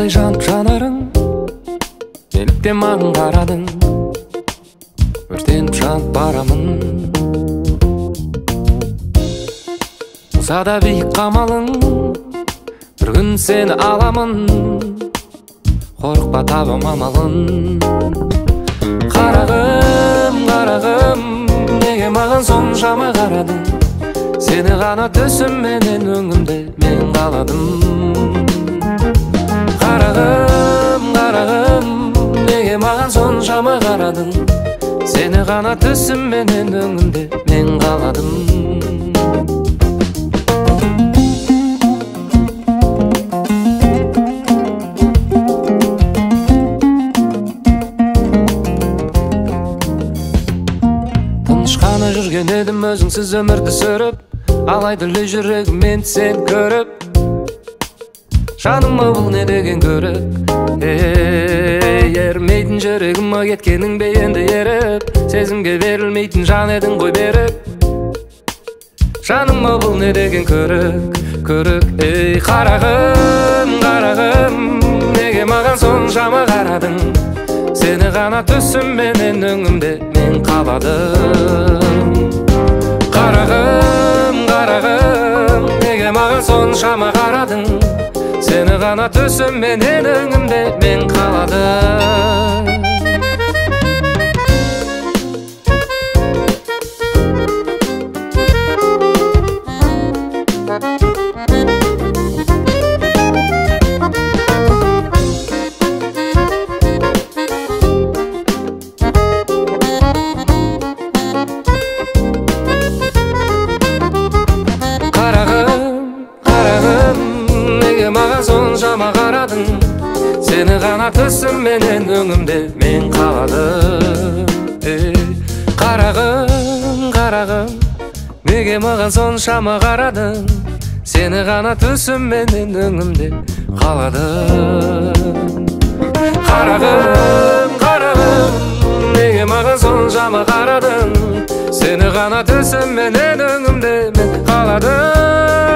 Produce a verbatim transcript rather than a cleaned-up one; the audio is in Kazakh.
жанып жанарың, неліктен маған қарадың? Өртеніп жанып барамын. Болса да биік қамалың, бір күн сені аламын. Қорықпа, табам амалын. Қарағым, қарағым, неге маған соншама қарадың? Сені ғана түсімменен өңімде мен қаладым. Қарағым, қарағым, неге маған соншама қарадың? Сені ғана түсімменен өңімде мен қаладым. Тыныш жүрген едім өзіңсіз өмірді сүріп, алайда жүрегім мен сен көріп. Жаныма бұл не деген көрік? Ей, ермейтін жүрегіма кеткенің бе енді еріп? Сезімге берілмейтін жан едің ғой беріп. Жаныма бұл не деген көрік? Көрік, ей, қарағым, қарағым, неге маған соншама қарадың? Сені ғана түсімменен өңімде мен қаладым. Қарағым, қарағым, неге маған соншама қарадың? Сені ғана түсімменен өңімде мен қаладым. Маған соншама қарадың, сені ғана түсімменен өңімде мен қаладым. Қарағым, қарағым, неге маған соншама қарадың? Сені ғана түсімменен өңімде қаладым. Қарағым, қарағым, неге маған соншама қарадың? Сені ғана түсімменен өңімде мен қаладым.